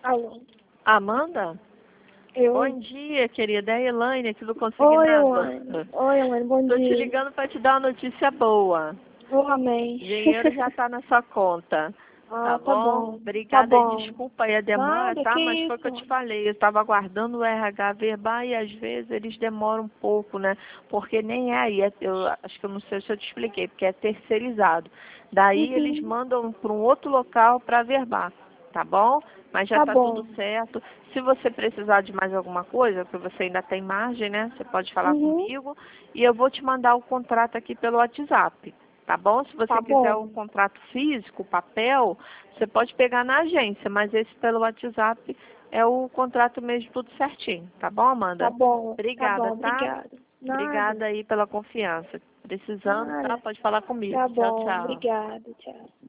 Alô? Amanda? Eu? Bom dia, querida. É a Elaine aqui do Oi, Consignado. Elaine. Oi, Elaine, bom Tô dia. te ligando para te dar uma notícia boa. Oh, amém. Dinheiro já tá na sua conta. Tá Tá bom? bom. Tá Obrigada e bom. desculpa aí a demora, Nada, tá? que Mas foi o que eu isso? te falei. Eu estava aguardando o RH verbal e às vezes eles demoram um pouco, né? Porque nem é aí. Eu acho que eu não sei se eu te expliquei, porque é terceirizado. Daí eles Uhum. mandam para um outro local para verbar, tá bom? Mas já Tá tá tudo bom. certo. Se você precisar de mais alguma coisa, porque você ainda tem margem, né? Você pode falar Uhum. comigo e eu vou te mandar o contrato aqui pelo WhatsApp. Tá bom? Se Tá você quiser bom. um contrato físico, papel, você pode pegar na agência, mas esse pelo WhatsApp é o contrato mesmo tudo certinho. Tá bom, Tá Amanda? bom. Tá Obrigada, bom. tá? Obrigada. Nada. Obrigada aí pela confiança. Precisando, tá? Nada. Pode falar comigo. Tá Tchau, bom. tchau. Obrigada. Tchau.